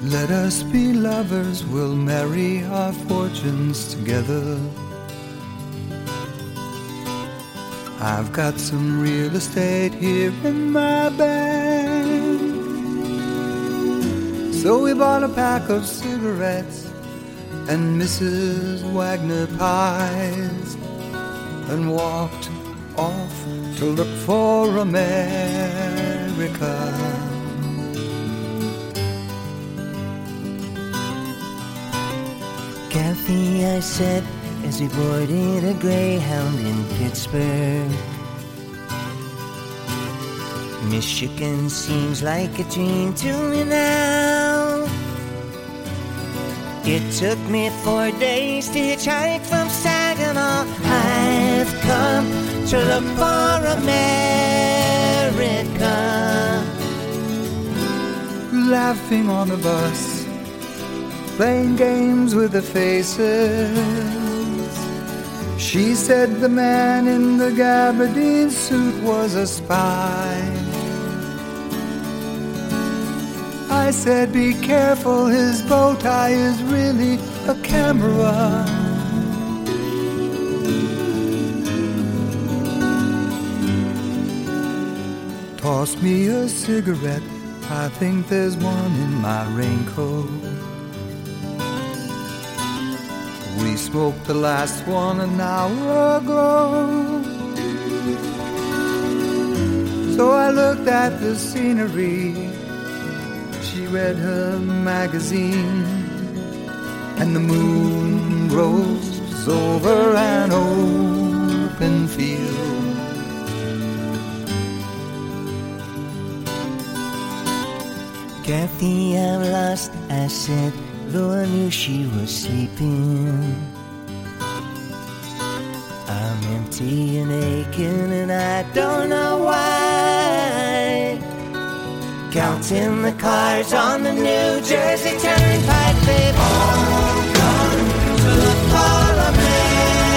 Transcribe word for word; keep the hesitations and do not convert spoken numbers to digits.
Let us be lovers, we'll marry our fortunes together. I've got some real estate here in my bank. So we bought a pack of cigarettes and Missus Wagner pies and walked off to look for America. Kathy, I said, as we boarded a Greyhound in Pittsburgh, Michigan seems like a dream to me now. It took me four days to hitchhike from Saginaw. I've come to look for America. Laughing on the bus, playing games with the faces. She said the man in the gabardine suit was a spy. I said, be careful, his bow tie is really a camera. Toss me a cigarette, I think there's one in my raincoat. We smoked the last one an hour ago. So I looked at the scenery. She read her magazine, and the moon rose over an open field. Kathy, I'm lost, I said, though I knew she was sleeping. I'm empty and aching and I don't know why. Counting the cars on the New Jersey Turnpike, they've all gone to look for America.